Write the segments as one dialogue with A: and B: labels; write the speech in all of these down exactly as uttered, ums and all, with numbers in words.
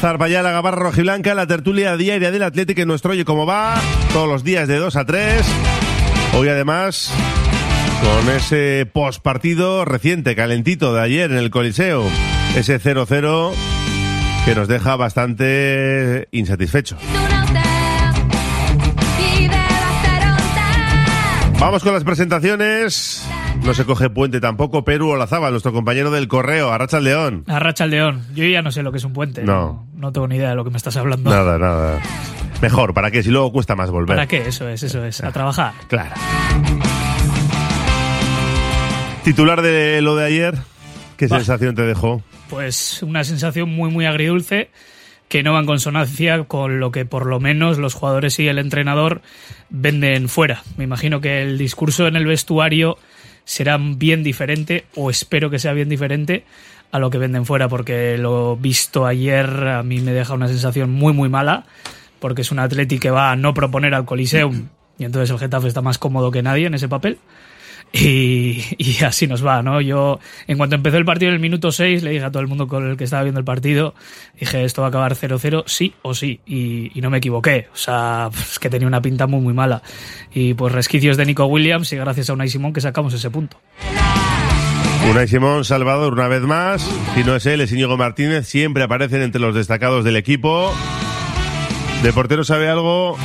A: zarpa ya la gabarra rojiblanca, la tertulia diaria del Atlético en nuestro Oye Cómo Va, todos los días de dos a tres. Hoy además con ese postpartido reciente, calentito de ayer en el Coliseo, ese cero cero que nos deja bastante insatisfecho. Vamos con las presentaciones. No se coge puente tampoco Perú Olazábal, nuestro compañero del correo. Arratsaldeón.
B: Arratsaldeón. Yo ya no sé lo que es un puente.
A: No.
B: No, no tengo ni idea de lo que me estás hablando.
A: Nada, nada. Mejor, ¿para qué? Si luego cuesta más volver.
B: ¿Para qué? Eso es, eso es. A trabajar.
A: Claro. Titular de lo de ayer, ¿qué bah. sensación te dejó?
B: Pues una sensación muy, muy agridulce, que no va en consonancia con lo que por lo menos los jugadores y el entrenador venden fuera. Me imagino que el discurso en el vestuario será bien diferente, o espero que sea bien diferente a lo que venden fuera, porque lo visto ayer a mí me deja una sensación muy muy mala, porque es un Atleti que va a no proponer al Coliseum, y entonces el Getafe está más cómodo que nadie en ese papel. Y, y así nos va, ¿no? Yo, en cuanto empezó el partido en el minuto seis, le dije a todo el mundo con el que estaba viendo el partido, dije, esto va a acabar cero cero, sí o sí, y, y no me equivoqué. O sea, es que tenía una pinta muy, muy mala. Y pues resquicios de Nico Williams, y gracias a Unai Simón que sacamos ese punto.
A: Unai Simón, Salvador, una vez más. Si no es él, es Íñigo Martínez, siempre aparecen entre los destacados del equipo. ¿De portero sabe algo?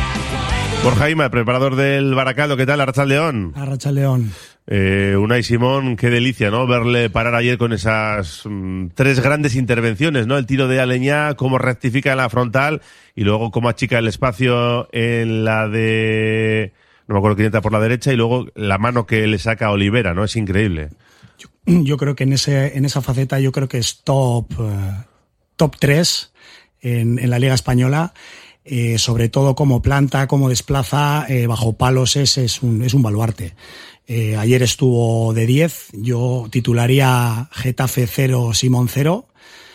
A: Borja Ima, preparador del Baracaldo, ¿qué tal? Arratsaldeón.
C: Arratsaldeón.
A: Eh, Unai Simón, qué delicia, ¿no? Verle parar ayer con esas mmm, tres grandes intervenciones, ¿no? El tiro de Aleñá, cómo rectifica en la frontal y luego cómo achica el espacio en la de... no me acuerdo quién entra por la derecha, y luego la mano que le saca a Olivera, ¿no? Es increíble.
C: Yo, yo creo que en ese en esa faceta yo creo que es top, uh, top tres en, en la Liga Española. Eh, sobre todo cómo planta, cómo desplaza, eh, bajo palos es, es, un, es un baluarte. Eh, ayer estuvo de diez, yo titularía Getafe cero, Simón cero,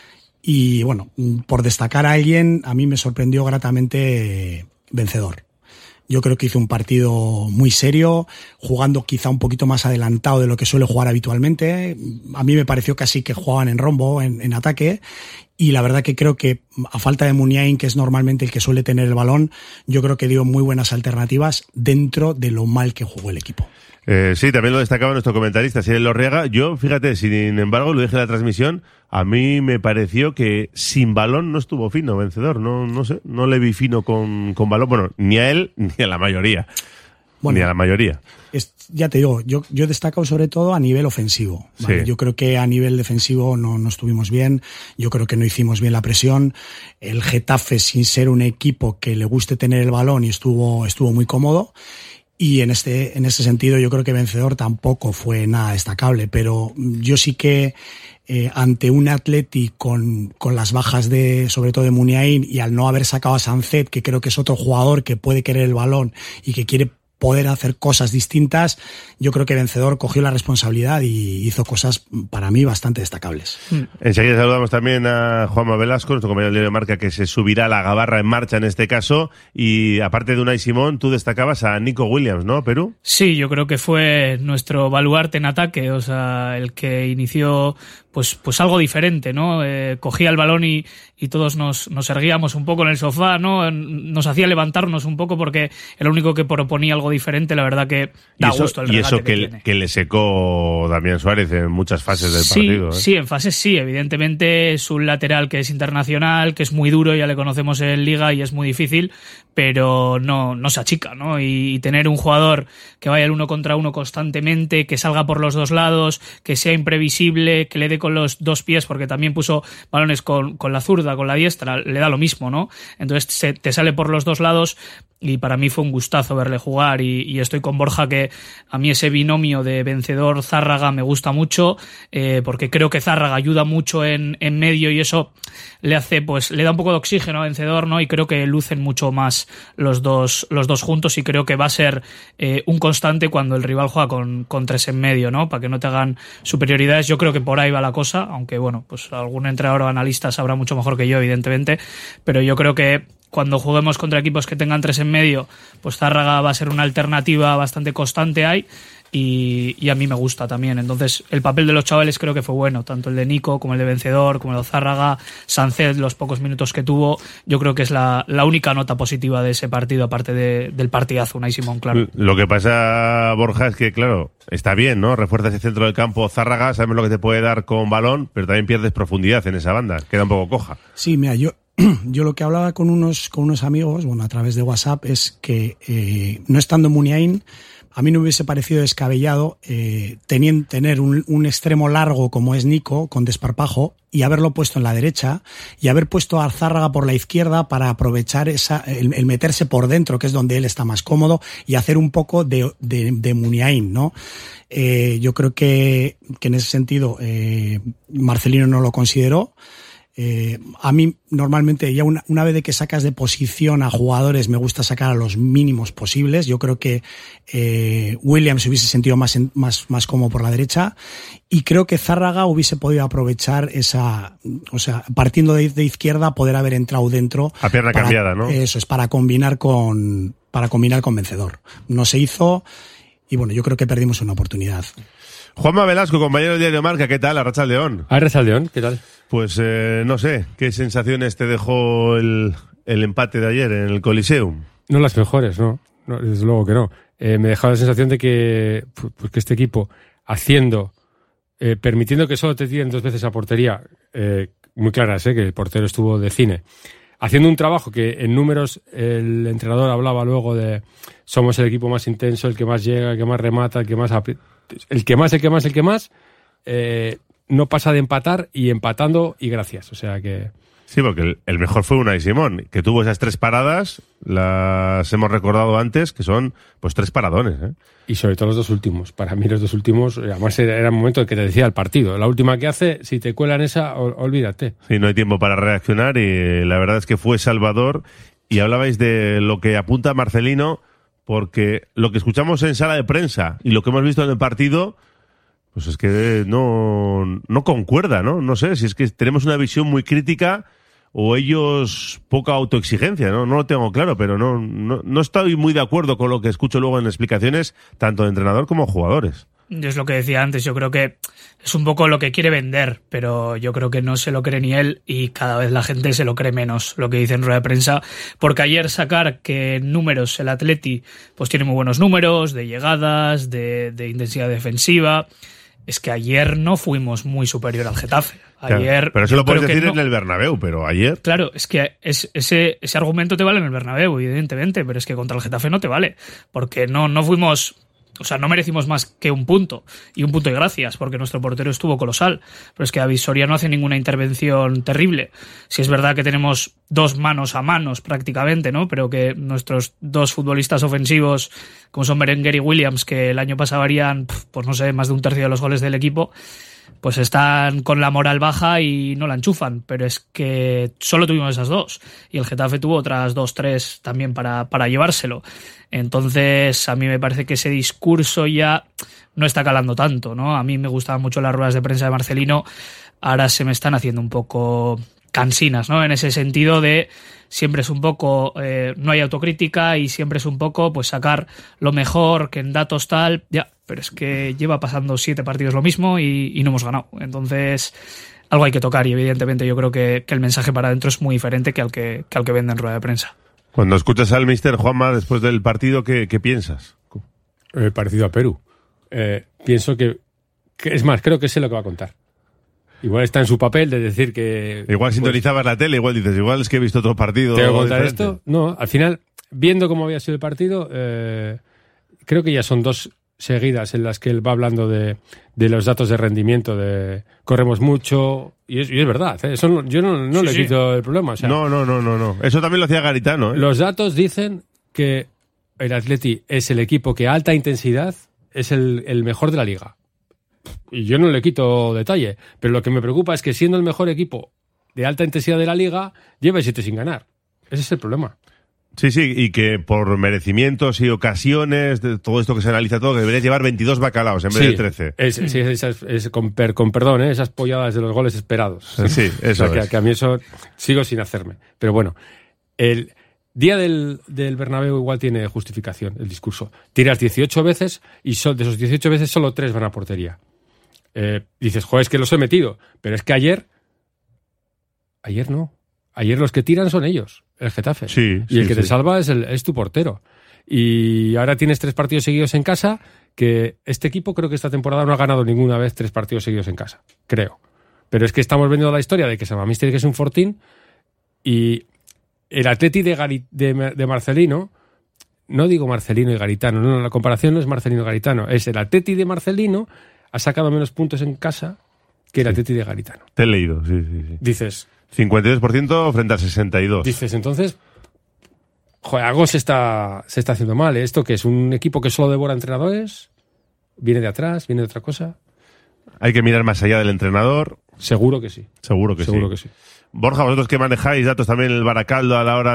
C: y bueno, por destacar a alguien, a mí me sorprendió gratamente eh, Vencedor. Yo creo que hizo un partido muy serio, jugando quizá un poquito más adelantado de lo que suele jugar habitualmente. A mí me pareció casi que jugaban en rombo, en, en ataque. Y la verdad que creo que a falta de Muniain, que es normalmente el que suele tener el balón, yo creo que dio muy buenas alternativas dentro de lo mal que jugó el equipo.
A: Eh, sí, también lo destacaba nuestro comentarista, Cyril Lorriaga. Yo, fíjate, sin embargo, lo dije en la transmisión, a mí me pareció que sin balón no estuvo fino Vencedor. No, no sé, no le vi fino con, con balón. Bueno, ni a él ni a la mayoría. Bueno, ni a la mayoría.
C: Es, ya te digo, yo, yo destaco sobre todo a nivel ofensivo. ¿Vale? Sí. Yo creo que a nivel defensivo no, no estuvimos bien. Yo creo que no hicimos bien la presión. El Getafe, sin ser un equipo que le guste tener el balón, y estuvo, estuvo muy cómodo. Y en este, en ese sentido yo creo que Vencedor tampoco fue nada destacable, pero yo sí que eh, ante un Atleti con, con las bajas de, sobre todo de Muniain, y al no haber sacado a Sancet, que creo que es otro jugador que puede querer el balón y que quiere poder hacer cosas distintas, yo creo que Vencedor cogió la responsabilidad y hizo cosas para mí bastante destacables.
A: Enseguida saludamos también a Juanma Velasco, nuestro compañero del diario Marca, que se subirá a la gabarra en marcha en este caso, y aparte de Unai Simón, tú destacabas a Nico Williams, ¿no, Perú?
B: Sí, yo creo que fue nuestro baluarte en ataque, o sea, el que inició pues pues algo diferente, ¿no? Eh, cogía el balón y, y todos nos, nos erguíamos un poco en el sofá, ¿no? Nos hacía levantarnos un poco porque era el único que proponía algo diferente. La verdad que da
A: eso,
B: gusto el
A: y
B: regate
A: eso que,
B: que, tiene.
A: que le secó Damián Suárez en muchas fases del
B: sí,
A: partido, ¿eh?
B: Sí, en fases sí, evidentemente es un lateral que es internacional, que es muy duro, ya le conocemos en Liga y es muy difícil, pero no, no se achica, ¿no? Y, y tener un jugador que vaya el uno contra uno constantemente, que salga por los dos lados, que sea imprevisible, que le dé con los dos pies, porque también puso balones con, con la zurda, con la diestra, le da lo mismo, ¿no? Entonces se, te sale por los dos lados, y para mí fue un gustazo verle jugar, y, y estoy con Borja, que a mí ese binomio de Vencedor-Zárraga me gusta mucho, eh, porque creo que Zárraga ayuda mucho en, en medio, y eso le hace, pues, le da un poco de oxígeno a Vencedor, ¿no? Y creo que lucen mucho más los dos, los dos juntos, y creo que va a ser eh, un constante cuando el rival juega con, con tres en medio, ¿no? Para que no te hagan superioridades. Yo creo que por ahí va la cosa, aunque bueno, pues algún entrenador o analista sabrá mucho mejor que yo, evidentemente, pero yo creo que cuando juguemos contra equipos que tengan tres en medio, pues Zárraga va a ser una alternativa bastante constante ahí, y, y a mí me gusta también. Entonces el papel de los chavales creo que fue bueno, tanto el de Nico como el de Vencedor, como el de Zárraga, Sánchez, los pocos minutos que tuvo, yo creo que es la, la única nota positiva de ese partido, aparte de, del partidazo, Unai Simón, claro.
A: Lo que pasa, Borja, es que claro, está bien, ¿no? Refuerzas el centro del campo, Zárraga, sabemos lo que te puede dar con balón, pero también pierdes profundidad en esa banda, queda un poco coja.
C: Sí, mira, yo Yo lo que hablaba con unos con unos amigos, bueno, a través de WhatsApp, es que eh, no estando Muniain, a mí no me hubiese parecido descabellado eh, teniendo, tener un, un extremo largo como es Nico, con desparpajo, y haberlo puesto en la derecha, y haber puesto a Zárraga por la izquierda para aprovechar esa el, el meterse por dentro, que es donde él está más cómodo, y hacer un poco de, de, de Muniain, ¿no? Eh, yo creo que, que en ese sentido eh, Marcelino no lo consideró. Eh, a mí normalmente ya una, una vez de que sacas de posición a jugadores me gusta sacar a los mínimos posibles. Yo creo que eh, Williams hubiese sentido más, en, más, más cómodo por la derecha, y creo que Zárraga hubiese podido aprovechar esa, o sea, partiendo de, de izquierda, poder haber entrado dentro.
A: A pierna
C: para,
A: cambiada, ¿no?
C: Eso es, para combinar con, para combinar con Vencedor. No se hizo, y bueno, yo creo que perdimos una oportunidad.
A: Juanma Velasco, compañero del diario Marca, ¿qué tal? Arratsaldeon.
D: Arratsaldeon, ¿qué tal?
A: Pues eh, no sé, ¿qué sensaciones te dejó el, el empate de ayer en el Coliseum?
D: No las mejores, no, no desde luego que no. Eh, me dejaba la sensación de que, pues que este equipo, haciendo, eh, permitiendo que solo te tiren dos veces a portería, eh, muy claras, eh, que el portero estuvo de cine, haciendo un trabajo que en números el entrenador hablaba luego de somos el equipo más intenso, el que más llega, el que más remata, el que más... Apri- el que más, el que más, el que más, eh, no pasa de empatar, y empatando y gracias. O sea que...
A: Sí, porque el, el mejor fue Unai Simón, que tuvo esas tres paradas, las hemos recordado antes, que son pues tres paradones, ¿eh?
D: Y sobre todo los dos últimos. Para mí los dos últimos, además era el momento en que te decía el partido. La última que hace, si te cuelan esa, o, olvídate.
A: Sí, no hay tiempo para reaccionar, y la verdad es que fue salvador. Y hablabais de lo que apunta Marcelino, porque lo que escuchamos en sala de prensa y lo que hemos visto en el partido, pues es que no, no concuerda, ¿no? No sé si es que tenemos una visión muy crítica o ellos poca autoexigencia, ¿no? No lo tengo claro, pero no, no, no estoy muy de acuerdo con lo que escucho luego en explicaciones, tanto de entrenador como de jugadores.
B: Es lo que decía antes, yo creo que es un poco lo que quiere vender, pero yo creo que no se lo cree ni él, y cada vez la gente se lo cree menos, lo que dice en rueda de prensa, porque ayer sacar que en números el Atleti pues tiene muy buenos números de llegadas, de, de intensidad defensiva, es que ayer no fuimos muy superior al Getafe. Ayer,
A: claro, pero eso lo puedes decir
B: no.
A: en el Bernabéu, pero ayer...
B: Claro, es que es, ese, ese argumento te vale en el Bernabéu, evidentemente, pero es que contra el Getafe no te vale, porque no, no fuimos... O sea, no merecimos más que un punto, y un punto y gracias, porque nuestro portero estuvo colosal. Pero es que David Soria no hace ninguna intervención terrible. Si es verdad que tenemos dos manos a manos prácticamente, ¿no? Pero que nuestros dos futbolistas ofensivos, como son Berenguer y Williams, que el año pasado harían, pues no sé, más de un tercio de los goles del equipo, pues están con la moral baja y no la enchufan. Pero es que solo tuvimos esas dos, y el Getafe tuvo otras dos, tres también para, para llevárselo. Entonces a mí me parece que ese discurso ya no está calando tanto, ¿no? A mí me gustaban mucho las ruedas de prensa de Marcelino, ahora se me están haciendo un poco cansinas, ¿no? En ese sentido de siempre es un poco, eh, no hay autocrítica, y siempre es un poco pues sacar lo mejor, que en datos tal, ya, pero es que lleva pasando siete partidos lo mismo y, y no hemos ganado. Entonces algo hay que tocar, y evidentemente yo creo que, que el mensaje para adentro es muy diferente que al que, que al que vende en rueda de prensa.
A: Cuando escuchas al mister Juanma después del partido, ¿qué, qué piensas?
D: Eh, parecido a Perú. Eh, pienso que, que, es más, creo que sé lo que va a contar. Igual está en su papel de decir que...
A: Igual sintonizabas pues, la tele, igual dices, igual es que he visto otro partido.
D: ¿Tengo que contar
A: diferente.
D: esto? No, al final, viendo cómo había sido el partido, eh, creo que ya son dos seguidas en las que él va hablando de, de los datos de rendimiento, de corremos mucho, y es, y es verdad, ¿eh? Eso no, yo no, no
B: sí,
D: le
B: sí.
D: quito el problema. O sea,
A: no, no, no, no, no. Eso también lo hacía Garitano, ¿eh?
D: Los datos dicen que el Atleti es el equipo que a alta intensidad es el, el mejor de la liga. Y yo no le quito detalle, pero lo que me preocupa es que siendo el mejor equipo de alta intensidad de la liga, lleva siete sin ganar. Ese es el problema.
A: Sí, sí, y que por merecimientos y ocasiones, de todo esto que se analiza todo, que debería llevar veintidós bacalaos en vez
D: sí,
A: de trece.
D: Es, sí, es, es, es con, per, con perdón, ¿eh? Esas polladas de los goles esperados.
A: Sí, eso
D: o sea, que,
A: es.
D: que a mí eso sigo sin hacerme. Pero bueno, el, Día del, del Bernabéu igual tiene justificación el discurso. Tiras dieciocho veces y son, de esos dieciocho veces solo tres van a portería. Eh, dices, joder, es que los he metido. Pero es que ayer... Ayer no. Ayer los que tiran son ellos, el Getafe.
A: Sí,
D: y el
A: sí,
D: que
A: sí.
D: te salva es, el, es tu portero. Y ahora tienes tres partidos seguidos en casa, que este equipo creo que esta temporada no ha ganado ninguna vez tres partidos seguidos en casa. Creo. Pero es que estamos viendo la historia de que San Mamés tiene que ser un fortín y el Atleti de, Gari, de, de Marcelino, no digo Marcelino y Garitano, no, la comparación no es Marcelino y Garitano, es el Atleti de Marcelino ha sacado menos puntos en casa que el sí. Atleti de Garitano.
A: Te he leído, sí, sí, sí.
D: Dices...
A: cincuenta y dos por ciento frente al sesenta y dos por ciento.
D: Dices, entonces, joder, algo se está, se está haciendo mal. ¿eh? ¿Esto que es un equipo que solo devora entrenadores? ¿Viene de atrás? ¿Viene de otra cosa?
A: Hay que mirar más allá del entrenador.
D: Seguro que sí.
A: Seguro que
D: Seguro
A: sí.
D: que sí.
A: Borja, vosotros que manejáis datos también el Baracaldo a la hora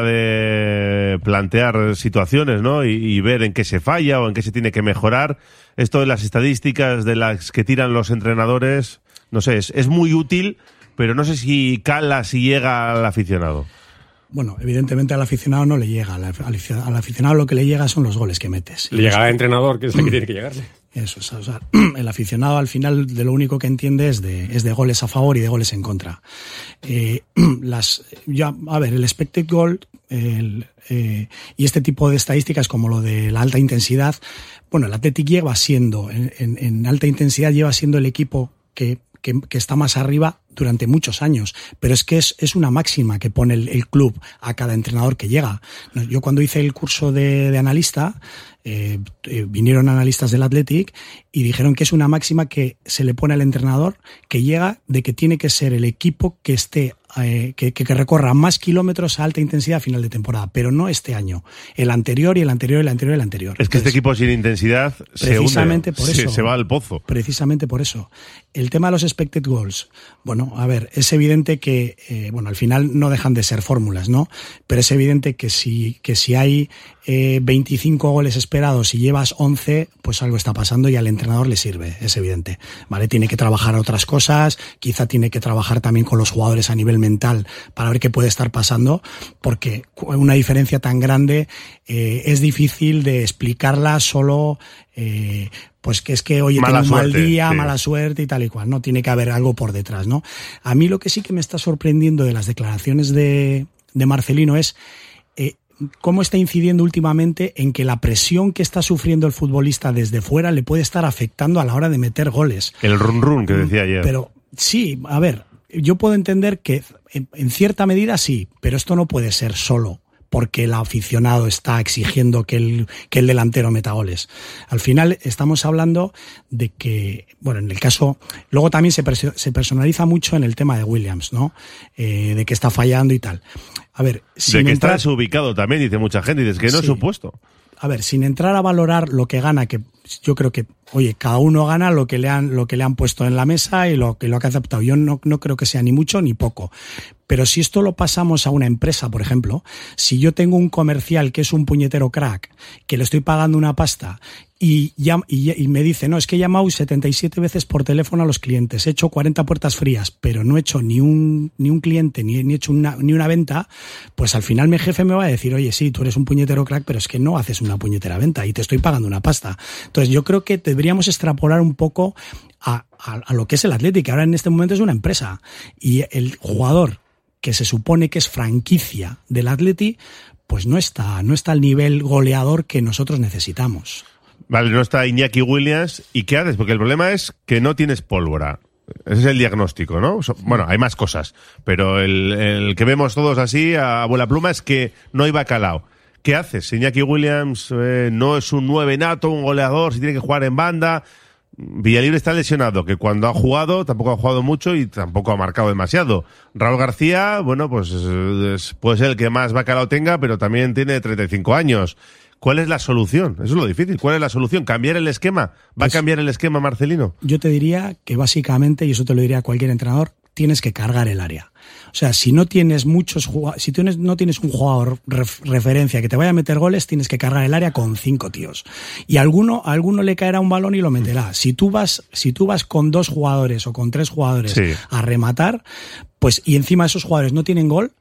A: de plantear situaciones, ¿no? Y, y ver en qué se falla o en qué se tiene que mejorar. Esto de las estadísticas de las que tiran los entrenadores, no sé, es, es muy útil, pero no sé si cala, si llega al aficionado.
C: Bueno, evidentemente al aficionado no le llega. Al aficionado lo que le llega son los goles que metes.
D: Le llega al entrenador, que es el que tiene que llegarle.
C: Eso es, o sea, el aficionado al final de lo único que entiende es de, es de goles a favor y de goles en contra. Eh, las, ya, a ver, el expected goal el, eh, y este tipo de estadísticas como lo de la alta intensidad, bueno, el Athletic lleva siendo, en, en, en alta intensidad lleva siendo el equipo que Que, que está más arriba durante muchos años, pero es que es, es una máxima que pone el, el club a cada entrenador que llega. Yo cuando hice el curso de, de analista, eh, eh, vinieron analistas del Athletic y dijeron que es una máxima que se le pone al entrenador que llega de que tiene que ser el equipo que esté eh, que, que recorra más kilómetros a alta intensidad a final de temporada, pero no este año, el anterior y el anterior y el anterior y el anterior.
A: Es que
C: Entonces,
A: este equipo sin intensidad se
C: precisamente
A: hunde,
C: por
A: se,
C: eso,
A: se va al pozo.
C: Precisamente por eso. El tema de los expected goals, bueno, a ver, es evidente que, eh, bueno, al final no dejan de ser fórmulas, ¿no? Pero es evidente que si, que si hay eh, veinticinco goles esperados y llevas once, pues algo está pasando y al entrenador le sirve, es evidente, ¿vale? Tiene que trabajar otras cosas, quizá tiene que trabajar también con los jugadores a nivel mental para ver qué puede estar pasando, porque una diferencia tan grande eh, es difícil de explicarla solo... Eh, pues que es que oye,
A: mala
C: tengo un mal
A: suerte,
C: día,
A: sí.
C: mala suerte y tal y cual, no, tiene que haber algo por detrás, ¿no? A mí lo que sí que me está sorprendiendo de las declaraciones de, de Marcelino es eh, cómo está incidiendo últimamente en que la presión que está sufriendo el futbolista desde fuera le puede estar afectando a la hora de meter goles.
A: El run run que decía ayer.
C: Pero sí, a ver, yo puedo entender que en, en cierta medida sí, pero esto no puede ser solo porque el aficionado está exigiendo que el, que el delantero meta goles. Al final estamos hablando de que, bueno, en el caso, luego también se, se personaliza mucho en el tema de Williams, ¿no? Eh, de que está fallando y tal. A ver, sin
A: de que
C: entrar,
A: está desubicado también, dice mucha gente, dice que no
C: sí.
A: es su puesto.
C: A ver, sin entrar a valorar lo que gana, que yo creo que, oye, cada uno gana lo que le han, lo que le han puesto en la mesa y lo que, lo que ha aceptado. Yo no, no creo que sea ni mucho ni poco. Pero si esto lo pasamos a una empresa, por ejemplo, si yo tengo un comercial que es un puñetero crack, que le estoy pagando una pasta y, llama, y, y me dice, no, es que he llamado setenta y siete veces por teléfono a los clientes, he hecho cuarenta puertas frías, pero no he hecho ni un, ni un cliente, ni, ni he hecho una, ni una venta, pues al final mi jefe me va a decir, oye, sí, tú eres un puñetero crack, pero es que no haces una puñetera venta y te estoy pagando una pasta. Entonces yo creo que deberíamos extrapolar un poco a, a, a lo que es el Athletic, que ahora en este momento es una empresa y el jugador que se supone que es franquicia del Athletic, pues no está, no está al nivel goleador que nosotros necesitamos.
A: Vale, no está Iñaki Williams. ¿Y qué haces? Porque el problema es que no tienes pólvora. Ese es el diagnóstico, ¿no? Bueno, hay más cosas, pero el, el que vemos todos así a abuela pluma es que no hay bacalao. ¿Qué haces? Iñaki Williams eh, no es un nueve nato, un goleador, si tiene que jugar en banda. Villalibre está lesionado, que cuando ha jugado tampoco ha jugado mucho y tampoco ha marcado demasiado. Raúl García, bueno, pues es, puede ser el que más bacalao tenga, pero también tiene treinta y cinco años. ¿Cuál es la solución? Eso es lo difícil. ¿Cuál es la solución? ¿Cambiar el esquema? ¿Va pues, a cambiar el esquema Marcelino?
C: Yo te diría que básicamente, y eso te lo diría a cualquier entrenador, tienes que cargar el área. O sea, si no tienes muchos si tienes, no tienes un jugador ref, referencia que te vaya a meter goles, tienes que cargar el área con cinco tíos. Y a alguno, a alguno le caerá un balón y lo meterá. Si tú vas, si tú vas con dos jugadores o con tres jugadores sí. a rematar, pues, y encima esos jugadores no tienen gol,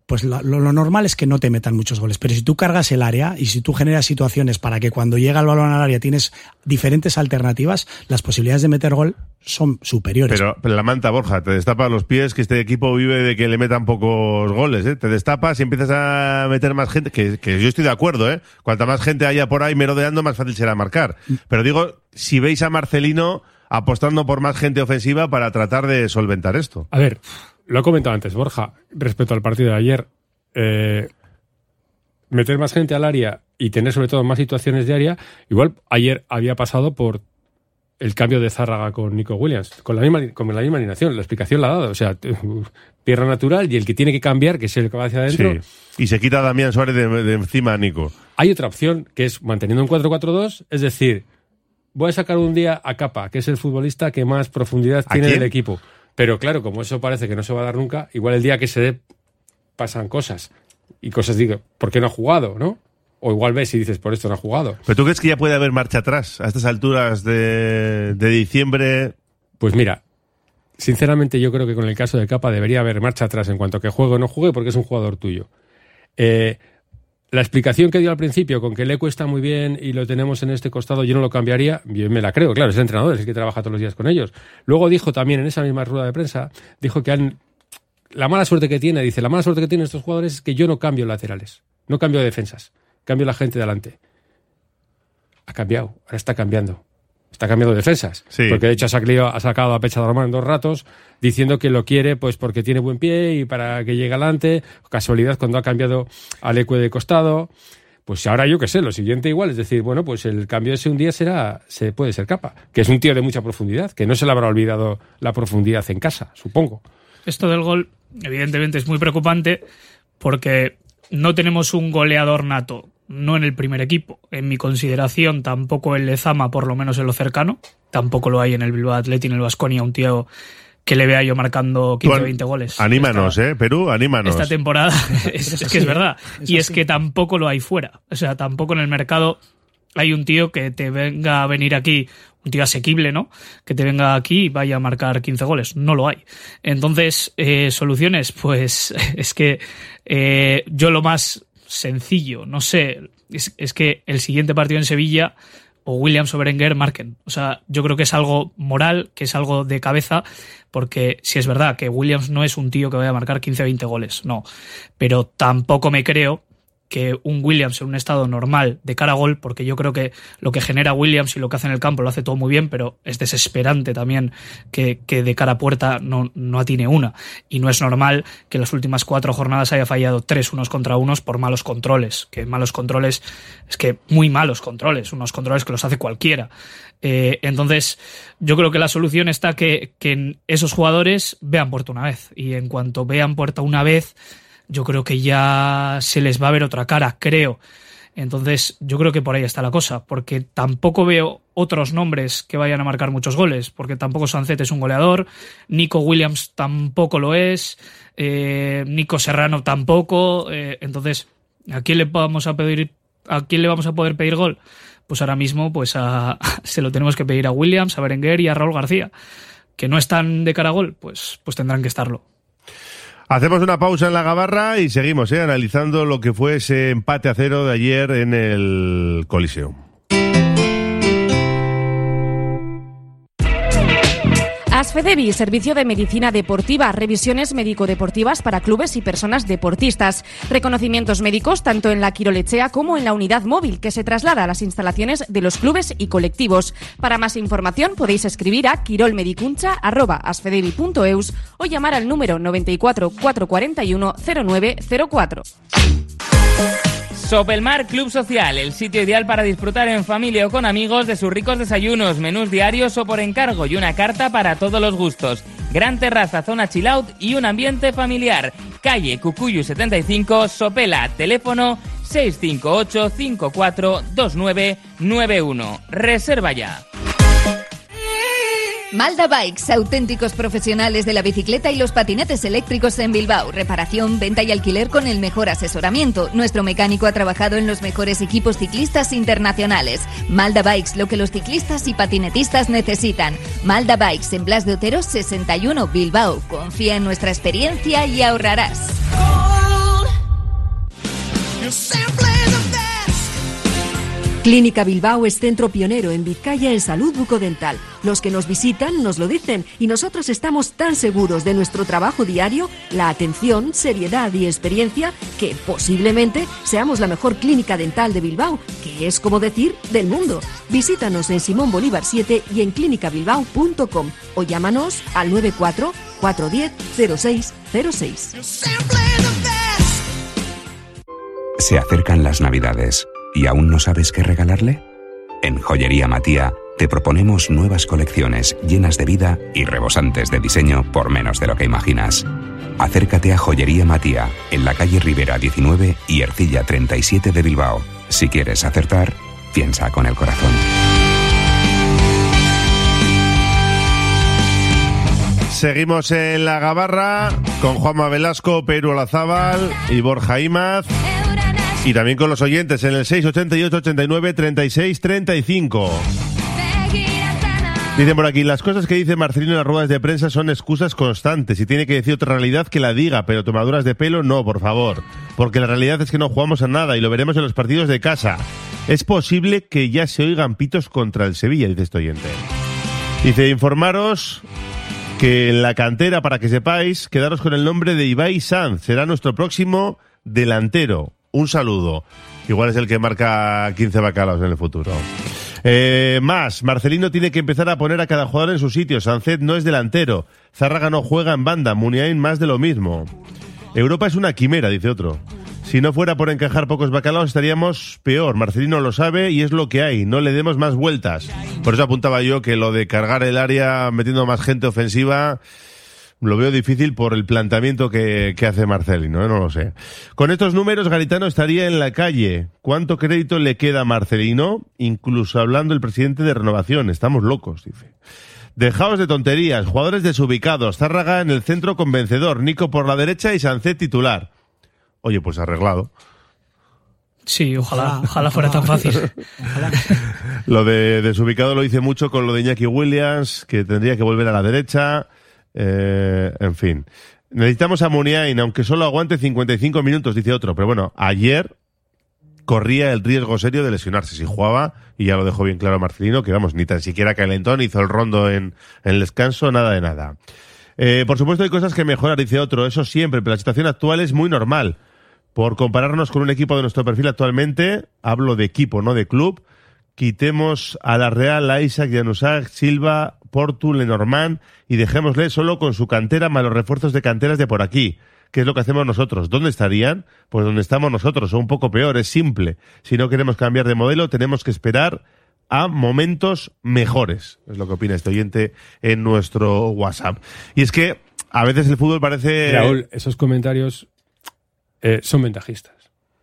C: pues lo, lo normal es que no te metan muchos goles. Pero si tú cargas el área y si tú generas situaciones para que cuando llega el balón al área tienes diferentes alternativas, las posibilidades de meter gol son superiores.
A: Pero, pero la manta, Borja, te destapa los pies, que este equipo vive de que le metan pocos goles, ¿eh? Te destapas y empiezas a meter más gente, que, que yo estoy de acuerdo, ¿eh? Cuanta más gente haya por ahí merodeando, más fácil será marcar. Pero digo, si veis a Marcelino apostando por más gente ofensiva para tratar de solventar esto.
D: A ver, lo he comentado antes, Borja, respecto al partido de ayer. Eh, meter más gente al área y tener sobre todo más situaciones de área, igual ayer había pasado por el cambio de Zárraga con Nico Williams, con la misma, con la misma alineación, la explicación la ha dado, o sea, tierra natural y el que tiene que cambiar, que es el que va hacia adentro.
A: Sí. Y se quita a Damián Suárez de, de encima a Nico.
D: Hay otra opción, que es manteniendo un cuatro cuatro dos, es decir, voy a sacar un día a Capa, que es el futbolista que más profundidad tiene del equipo. Pero claro, como eso parece que no se va a dar nunca, igual el día que se dé pasan cosas. Y cosas, digo, ¿por qué no ha jugado, no? O igual ves y dices, por esto no ha jugado.
A: ¿Pero tú crees que ya puede haber marcha atrás a estas alturas de, de diciembre?
D: Pues mira, sinceramente yo creo que con el caso de Capa debería haber marcha atrás en cuanto a que juegue o no juegue, porque es un jugador tuyo. Eh... La explicación que dio al principio, con que Lecu está muy bien y lo tenemos en este costado, yo no lo cambiaría, yo me la creo, claro, es el entrenador, es el que trabaja todos los días con ellos. Luego dijo también en esa misma rueda de prensa, dijo que han, la mala suerte que tiene, dice, la mala suerte que tienen estos jugadores es que yo no cambio laterales, no cambio defensas, cambio la gente delante. Ha cambiado, ahora está cambiando. Está cambiando defensas.
A: Sí.
D: Porque de hecho ha sacado, ha sacado a Pecha de Román en dos ratos diciendo que lo quiere pues porque tiene buen pie y para que llegue adelante. Casualidad cuando ha cambiado al Ecue de costado. Pues ahora yo qué sé, lo siguiente igual. Es decir, bueno, pues el cambio ese un día será, se puede ser Capa. Que es un tío de mucha profundidad. Que no se le habrá olvidado la profundidad en casa, supongo.
B: Esto del gol, evidentemente, es muy preocupante porque no tenemos un goleador nato. No en el primer equipo. En mi consideración, tampoco el Lezama, por lo menos en lo cercano. Tampoco lo hay en el Bilbao Athletic, en el Baskonia, un tío que le vea yo marcando quince o veinte goles.
A: Anímanos,
B: esta,
A: ¿eh? Perú, anímanos.
B: Esta temporada es, es que es verdad. Y es que tampoco lo hay fuera. O sea, tampoco en el mercado hay un tío que te venga a venir aquí, un tío asequible, ¿no? Que te venga aquí y vaya a marcar quince goles. No lo hay. Entonces, eh, soluciones, pues es que eh, yo lo más sencillo, no sé, es, es que el siguiente partido en Sevilla o Williams o Berenguer marquen. O sea, yo creo que es algo moral, que es algo de cabeza, porque si es verdad que Williams no es un tío que vaya a marcar quince o veinte goles, no. Pero tampoco me creo que un Williams en un estado normal de cara a gol, porque yo creo que lo que genera Williams y lo que hace en el campo lo hace todo muy bien, pero es desesperante también que, que de cara a puerta no, no atine una. Y no es normal que en las últimas cuatro jornadas haya fallado tres unos contra unos por malos controles. Que malos controles, es que muy malos controles, unos controles que los hace cualquiera. Eh, entonces, yo creo que la solución está que, que esos jugadores vean puerta una vez. Y en cuanto vean puerta una vez, yo creo que ya se les va a ver otra cara, creo. Entonces, yo creo que por ahí está la cosa, porque tampoco veo otros nombres que vayan a marcar muchos goles, porque tampoco Sancet es un goleador, Nico Williams tampoco lo es, eh, Nico Serrano tampoco, eh, entonces, ¿a quién le vamos a pedir, a quién le vamos a poder pedir gol? Pues ahora mismo, pues a, se lo tenemos que pedir a Williams, a Berenguer y a Raúl García, que no están de cara a gol, pues, pues tendrán que estarlo.
A: Hacemos una pausa en la gabarra y seguimos eh, analizando lo que fue ese empate a cero de ayer en el Coliseum.
E: Asfedevi, servicio de medicina deportiva, revisiones médico-deportivas para clubes y personas deportistas, reconocimientos médicos tanto en la Quirolechea como en la unidad móvil que se traslada a las instalaciones de los clubes y colectivos. Para más información podéis escribir a quirolmedicuncha arroba asfedevi punto eus o llamar al número noventa y cuatro, cuatrocientos cuarenta y uno, cero nueve cero cuatro.
F: Sopelmar Club Social, el sitio ideal para disfrutar en familia o con amigos de sus ricos desayunos, menús diarios o por encargo y una carta para todos los gustos. Gran terraza, zona chill out y un ambiente familiar. Calle Cucuyu setenta y cinco, Sopela, teléfono seis cinco ocho, cinco cuatro dos nueve nueve uno. Reserva ya.
G: Malda Bikes, auténticos profesionales de la bicicleta y los patinetes eléctricos en Bilbao. Reparación, venta y alquiler con el mejor asesoramiento. Nuestro mecánico ha trabajado en los mejores equipos ciclistas internacionales. Malda Bikes, lo que los ciclistas y patinetistas necesitan. Malda Bikes, en Blas de Otero sesenta y uno, Bilbao. Confía en nuestra experiencia y ahorrarás.
H: Clínica Bilbao es centro pionero en Vizcaya en salud bucodental. Los que nos visitan nos lo dicen y nosotros estamos tan seguros de nuestro trabajo diario, la atención, seriedad y experiencia, que posiblemente seamos la mejor clínica dental de Bilbao, que es como decir del mundo. Visítanos en Simón Bolívar siete y en clínica bilbao punto com o llámanos al nueve cuatro cuatro uno cero cero seis cero seis.
I: Se acercan las Navidades. ¿Y aún no sabes qué regalarle? En Joyería Matía te proponemos nuevas colecciones llenas de vida y rebosantes de diseño por menos de lo que imaginas. Acércate a Joyería Matía, en la calle Rivera diecinueve y Ercilla treinta y siete de Bilbao. Si quieres acertar, piensa con el corazón.
A: Seguimos en La Gabarra con Juanma Velasco, Peru Olazábal y Borja Imaz. Y también con los oyentes en el seis ochenta y ocho, ochenta y nueve, treinta y seis, treinta y cinco. Dicen por aquí, las cosas que dice Marcelino en las ruedas de prensa son excusas constantes. Si tiene que decir otra realidad, que la diga, pero tomaduras de pelo no, por favor. Porque la realidad es que no jugamos a nada y lo veremos en los partidos de casa. Es posible que ya se oigan pitos contra el Sevilla, dice este oyente. Dice, informaros que en la cantera, para que sepáis, quedaros con el nombre de Ibai Sanz. Será nuestro próximo delantero. Un saludo. Igual es el que marca quince bacalaos en el futuro. Eh, más, Marcelino tiene que empezar a poner a cada jugador en su sitio. Sancet no es delantero. Zárraga no juega en banda. Muniain más de lo mismo. Europa es una quimera, dice otro. Si no fuera por encajar pocos bacalaos estaríamos peor. Marcelino lo sabe y es lo que hay. No le demos más vueltas. Por eso apuntaba yo que lo de cargar el área metiendo más gente ofensiva lo veo difícil por el planteamiento que, que hace Marcelino, ¿eh? No lo sé. Con estos números, Garitano estaría en la calle. ¿Cuánto crédito le queda a Marcelino? Incluso hablando el presidente de Renovación. Estamos locos, dice. Dejaos de tonterías. Jugadores desubicados. Zárraga en el centro convencedor. Nico por la derecha y Sancet titular. Oye, pues arreglado.
B: Sí, ojalá, ojalá fuera tan fácil.
C: Ojalá.
A: Lo de desubicado lo hice mucho con lo de Iñaki Williams, que tendría que volver a la derecha. Eh, en fin, necesitamos a Muniain, aunque solo aguante cincuenta y cinco minutos, dice otro, pero bueno, ayer corría el riesgo serio de lesionarse si jugaba, y ya lo dejó bien claro Marcelino, que vamos, ni tan siquiera calentón, hizo el rondo en, en el descanso, nada de nada. Eh, por supuesto hay cosas que mejorar, dice otro, eso siempre, pero la situación actual es muy normal. Por compararnos con un equipo de nuestro perfil actualmente, hablo de equipo, no de club, quitemos a la Real, a Isaac, Januzaj, Silva, Portu, Lenormand y dejémosle solo con su cantera más los refuerzos de canteras de por aquí. ¿Qué es lo que hacemos nosotros? ¿Dónde estarían? Pues donde estamos nosotros, o un poco peor, es simple. Si no queremos cambiar de modelo, tenemos que esperar a momentos mejores. Es lo que opina este oyente en nuestro WhatsApp. Y es que a veces el fútbol parece...
D: Raúl, esos comentarios eh, son ventajistas.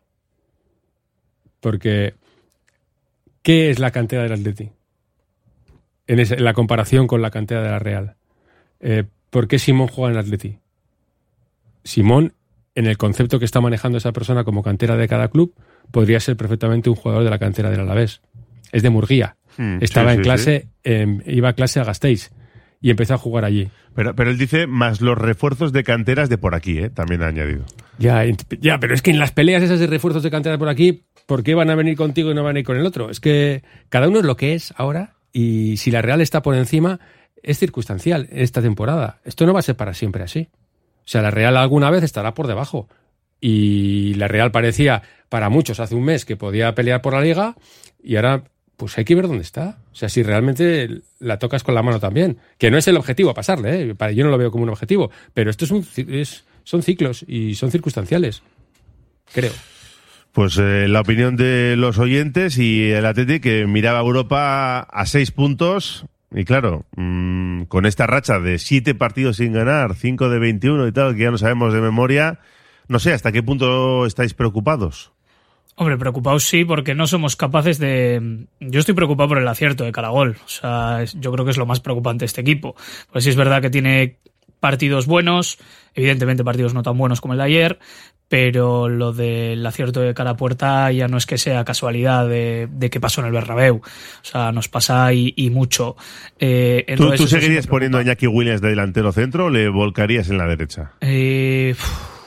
D: Porque ¿qué es la cantera del Atleti? En, esa, en la comparación con la cantera de la Real. Eh, ¿Por qué Simón juega en el Atleti? Simón, en el concepto que está manejando esa persona como cantera de cada club, podría ser perfectamente un jugador de la cantera del Alavés. Es de Murguía. Mm, Estaba sí, en sí, clase, sí. Eh, iba a clase a Gasteiz y empezó a jugar allí.
A: Pero, pero él dice más los refuerzos de canteras de por aquí, ¿eh? También ha añadido.
D: Ya, ya, pero es que en las peleas esas de refuerzos de canteras por aquí, ¿por qué van a venir contigo y no van a ir con el otro? Es que cada uno es lo que es ahora y si la Real está por encima, es circunstancial esta temporada. Esto no va a ser para siempre así. O sea, la Real alguna vez estará por debajo. Y la Real parecía, para muchos, hace un mes que podía pelear por la Liga y ahora pues hay que ver dónde está. O sea, si realmente la tocas con la mano también. Que no es el objetivo pasarle, ¿eh? Yo no lo veo como un objetivo. Pero esto es un, es, son ciclos y son circunstanciales. Creo.
A: Pues eh, la opinión de los oyentes y el Atleti que miraba a Europa a seis puntos y claro, mmm, con esta racha de siete partidos sin ganar, cinco de veintiuno y tal, que ya no sabemos de memoria, no sé, ¿hasta qué punto estáis preocupados?
B: Hombre, preocupados sí, porque no somos capaces de... Yo estoy preocupado por el acierto de Caragol. O sea, es, yo creo que es lo más preocupante de este equipo. Pues sí es verdad que tiene partidos buenos, evidentemente partidos no tan buenos como el de ayer, pero lo del acierto de cara a puerta ya no es que sea casualidad de, de que pasó en el Bernabéu. O sea, nos pasa y, y mucho. Eh,
A: ¿Tú, ¿tú seguirías poniendo a Iñaki Williams de delantero centro o le volcarías en la derecha?
B: Eh,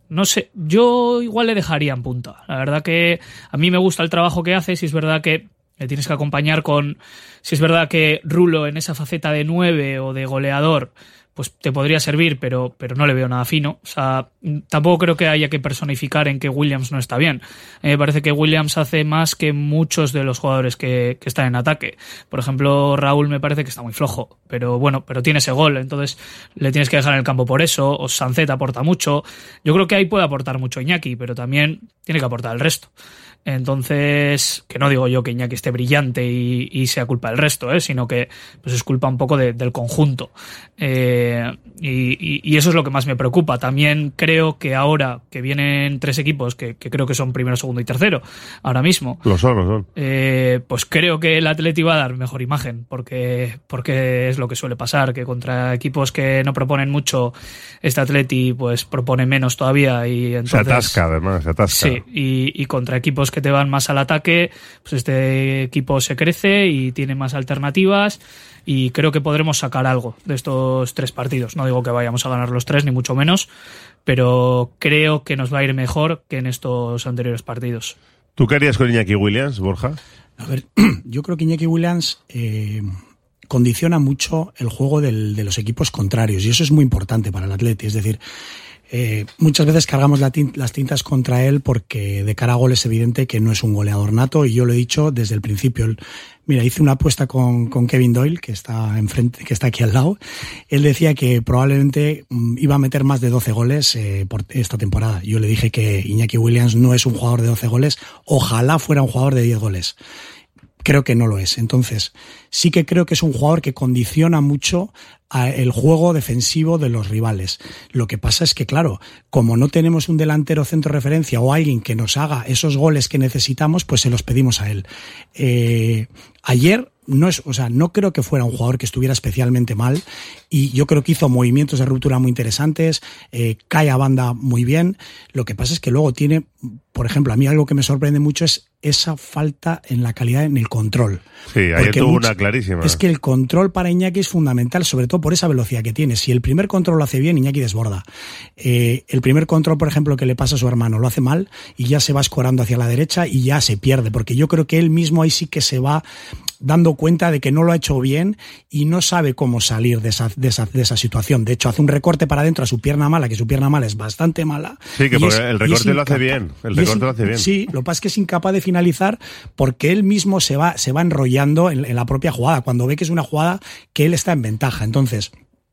B: No sé, yo igual le dejaría en punta. La verdad que a mí me gusta el trabajo que hace, si es verdad que le tienes que acompañar con... Si es verdad que Rulo en esa faceta de nueve o de goleador, pues te podría servir, pero, pero no le veo nada fino. O sea, tampoco creo que haya que personificar en que Williams no está bien. A mí me parece que Williams hace más que muchos de los jugadores que, que están en ataque. Por ejemplo, Raúl me parece que está muy flojo, pero bueno, pero tiene ese gol, entonces le tienes que dejar en el campo por eso. O Sancet aporta mucho. Yo creo que ahí puede aportar mucho Iñaki, pero también tiene que aportar el resto. Entonces, que no digo yo que Iñaki esté brillante y, y sea culpa del resto, ¿eh? Sino que pues es culpa un poco de, del conjunto. Eh, y, y, y eso es lo que más me preocupa. También creo que ahora que vienen tres equipos, que, que creo que son primero, segundo y tercero, ahora mismo.
A: Lo son, lo son.
B: Eh, pues creo que el Atleti va a dar mejor imagen, porque, porque es lo que suele pasar, que contra equipos que no proponen mucho, este Atleti pues propone menos todavía. Y entonces,
A: se atasca, además, se atasca.
B: Sí, y, y contra equipos que te van más al ataque, pues este equipo se crece y tiene más alternativas y creo que podremos sacar algo de estos tres partidos. No digo que vayamos a ganar los tres, ni mucho menos, pero creo que nos va a ir mejor que en estos anteriores partidos.
A: ¿Tú qué harías con Iñaki Williams, Borja?
C: A ver, yo creo que Iñaki Williams eh, condiciona mucho el juego del, de los equipos contrarios y eso es muy importante para el Atleti. Es decir, Eh, muchas veces cargamos la tint- las tintas contra él porque de cara a gol es evidente que no es un goleador nato y yo lo he dicho desde el principio. El, mira, hice una apuesta con, con Kevin Doyle, que está enfrente, que está aquí al lado. Él decía que probablemente um, iba a meter más de doce goles eh, por esta temporada. Yo le dije que Iñaki Williams no es un jugador de doce goles, ojalá fuera un jugador de diez goles. Creo que no lo es. Entonces, sí que creo que es un jugador que condiciona mucho a el juego defensivo de los rivales. Lo que pasa es que, claro, como no tenemos un delantero centro referencia o alguien que nos haga esos goles que necesitamos, pues se los pedimos a él. Eh, ayer no es, o sea, no creo que fuera un jugador que estuviera especialmente mal y yo creo que hizo movimientos de ruptura muy interesantes, eh, cae a banda muy bien. Lo que pasa es que luego tiene, por ejemplo, a mí algo que me sorprende mucho es esa falta en la calidad en el control.
A: Sí, ayer tuvo mucho, una clarísima.
C: Es que el control para Iñaki es fundamental, sobre todo por esa velocidad que tiene. Si el primer control lo hace bien, Iñaki desborda. Eh, el primer control, por ejemplo, que le pasa a su hermano, lo hace mal y ya se va escorando hacia la derecha y ya se pierde, porque yo creo que él mismo ahí sí que se va dando cuenta de que no lo ha hecho bien y no sabe cómo salir de esa, de esa, de esa situación. De hecho, hace un recorte para adentro a su pierna mala, que su pierna mala es bastante mala.
A: Sí, que porque
C: es,
A: el recorte lo hace bien. El recorte es, lo hace bien.
C: Sí, lo que pasa es que es incapaz de finalizar porque él mismo se va, se va enrollando en, en la propia jugada, cuando ve que es una jugada que él está en ventaja. Entonces,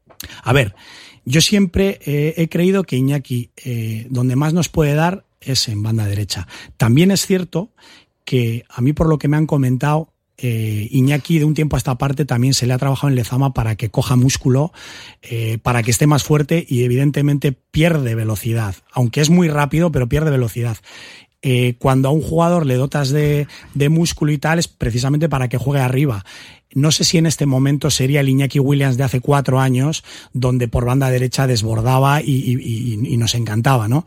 C: a ver, yo siempre eh, he creído que Iñaki, eh, donde más nos puede dar es en banda derecha. También es cierto que a mí, por lo que me han comentado, Eh, Iñaki de un tiempo a esta parte también se le ha trabajado en Lezama para que coja músculo, eh, para que esté más fuerte y evidentemente pierde velocidad, aunque es muy rápido pero pierde velocidad. Eh, cuando a un jugador le dotas de, de músculo y tal es precisamente para que juegue arriba. No sé si en este momento sería el Iñaki Williams de hace cuatro años donde por banda derecha desbordaba y, y, y, y nos encantaba, ¿no?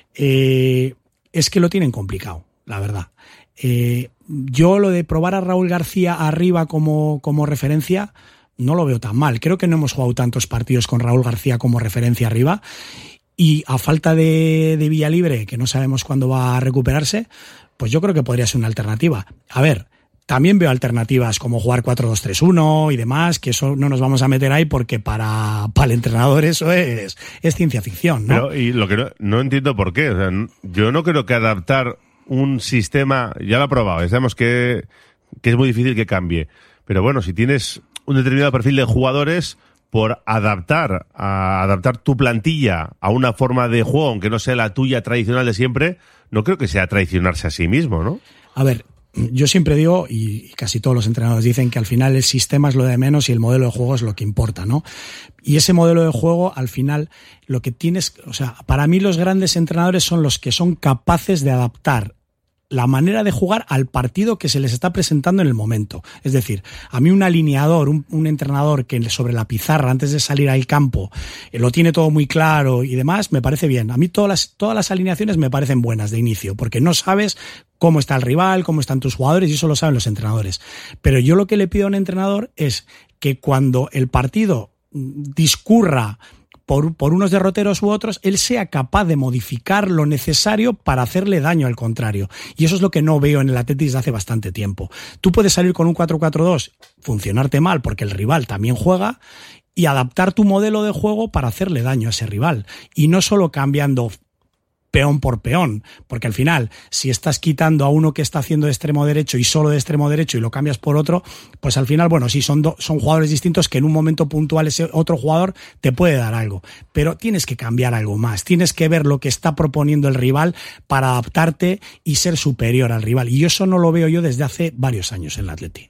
C: Eh, es que lo tienen complicado, la verdad. Eh, yo lo de probar a Raúl García arriba como, como referencia no lo veo tan mal. Creo que no hemos jugado tantos partidos con Raúl García como referencia arriba y a falta de, de Villalibre, que no sabemos cuándo va a recuperarse, pues yo creo que podría ser una alternativa. A ver, también veo alternativas como jugar cuatro dos tres uno y demás, que eso no nos vamos a meter ahí porque para, para el entrenador eso es, es ciencia ficción, ¿no?
A: Pero, y lo que no, no entiendo por qué. O sea, yo no creo que adaptar un sistema, ya lo he probado, sabemos que, que es muy difícil que cambie, pero bueno, si tienes un determinado perfil de jugadores, por adaptar a adaptar tu plantilla a una forma de juego, aunque no sea la tuya tradicional de siempre, no creo que sea traicionarse a sí mismo, ¿no?
C: A ver, yo siempre digo, y casi todos los entrenadores dicen, que al final el sistema es lo de menos y el modelo de juego es lo que importa, ¿no? Y ese modelo de juego, al final, lo que tienes, o sea, para mí los grandes entrenadores son los que son capaces de adaptar la manera de jugar al partido que se les está presentando en el momento. Es decir, a mí un alineador, un, un entrenador que sobre la pizarra, antes de salir al campo, eh, lo tiene todo muy claro y demás, me parece bien. A mí todas las, todas las alineaciones me parecen buenas de inicio, porque no sabes cómo está el rival, cómo están tus jugadores, y eso lo saben los entrenadores. Pero yo lo que le pido a un entrenador es que cuando el partido discurra por, por unos derroteros u otros, él sea capaz de modificar lo necesario para hacerle daño al contrario. Y eso es lo que no veo en el Atleti desde hace bastante tiempo. Tú puedes salir con un cuatro cuatro dos, funcionarte mal porque el rival también juega, y adaptar tu modelo de juego para hacerle daño a ese rival. Y no solo cambiando peón por peón, porque al final, si estás quitando a uno que está haciendo de extremo derecho y solo de extremo derecho y lo cambias por otro, pues al final, bueno, sí, son, do, son jugadores distintos que en un momento puntual ese otro jugador te puede dar algo, pero tienes que cambiar algo más, tienes que ver lo que está proponiendo el rival para adaptarte y ser superior al rival, y eso no lo veo yo desde hace varios años en el Atleti.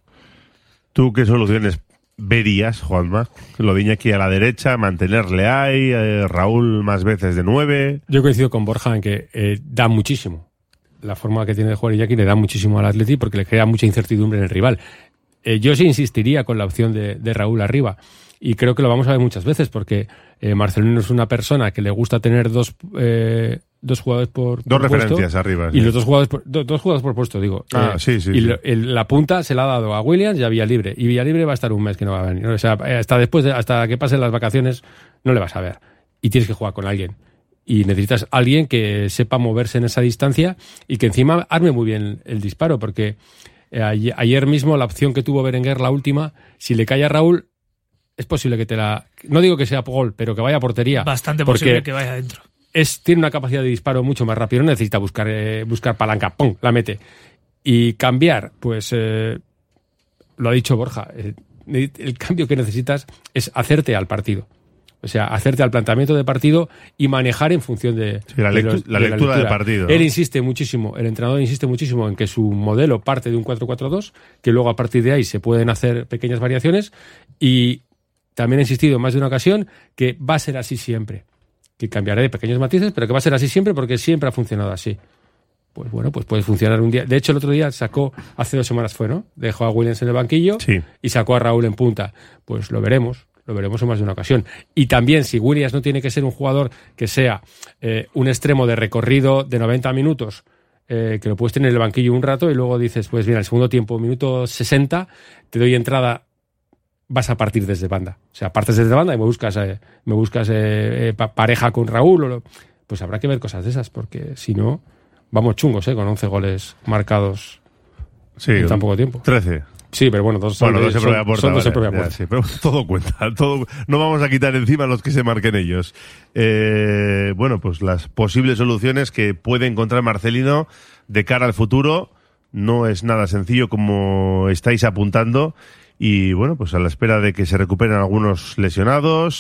A: ¿Tú qué soluciones verías, Juanma? Lo de Iñaki a la derecha, mantenerle ahí, eh, Raúl más veces de nueve.
D: Yo coincido con Borja en que eh, da muchísimo. La forma que tiene de jugar Iñaki le da muchísimo al Atleti porque le crea mucha incertidumbre en el rival. Eh, yo sí insistiría con la opción de, de Raúl arriba. Y creo que lo vamos a ver muchas veces porque eh, Marcelino es una persona que le gusta tener dos eh, dos jugadores por,
A: dos
D: por
A: referencias
D: puesto,
A: arriba.
D: Y
A: sí.
D: los dos jugadores por, do, dos jugadores por puesto, digo.
A: Ah,
D: eh,
A: sí, sí.
D: Y
A: sí.
D: Lo, el, la punta se la ha dado a Williams y a Villalibre. Y Villalibre va a estar un mes que no va a venir. O sea, hasta después, de, hasta que pasen las vacaciones, no le vas a ver. Y tienes que jugar con alguien. Y necesitas alguien que sepa moverse en esa distancia y que encima arme muy bien el disparo, porque eh, ayer, ayer mismo la opción que tuvo Berenguer, la última, si le cae a Raúl, es posible que te la... No digo que sea gol, pero que vaya a portería.
B: Bastante posible que vaya adentro.
D: Es, tiene una capacidad de disparo mucho más rápido, no necesita buscar, eh, buscar palanca, ¡pum!, la mete. Y cambiar, pues eh, lo ha dicho Borja, eh, el cambio que necesitas es hacerte al partido. O sea, hacerte al planteamiento de partido y manejar en función de,
A: sí, la,
D: de,
A: lectu-
D: los,
A: la
D: de
A: lectura
D: la
A: del partido.
D: Él insiste muchísimo, el entrenador insiste muchísimo en que su modelo parte de un cuatro cuatro dos, que luego a partir de ahí se pueden hacer pequeñas variaciones, y también ha insistido en más de una ocasión que va a ser así siempre. Que cambiará de pequeños matices, pero que va a ser así siempre porque siempre ha funcionado así. Pues bueno, pues puede funcionar un día. De hecho, el otro día sacó, hace dos semanas fue, ¿no? Dejó a Williams en el banquillo,
A: sí,
D: y sacó a Raúl en punta. Pues lo veremos, lo veremos en más de una ocasión. Y también, si Williams no tiene que ser un jugador que sea eh, un extremo de recorrido de noventa minutos, eh, que lo puedes tener en el banquillo un rato y luego dices, pues mira, el segundo tiempo, minuto sesenta, te doy entrada, vas a partir desde banda. O sea, partes desde banda y me buscas eh, me buscas eh, eh, pareja con Raúl. O lo, pues habrá que ver cosas de esas, porque si no, vamos chungos, ¿eh? Con once goles marcados
A: sí,
D: en tan poco tiempo.
A: trece.
D: Sí, pero bueno, dos son,
A: bueno, dos
D: de,
A: se propia
D: son,
A: puerta,
D: son dos
A: vale,
D: de propia
A: ya,
D: puerta.
A: sí, pero todo cuenta. Todo, no vamos a quitar encima los que se marquen ellos. Eh, bueno, pues las posibles soluciones que puede encontrar Marcelino de cara al futuro no es nada sencillo como estáis apuntando. Y bueno, pues a la espera de que se recuperen algunos lesionados,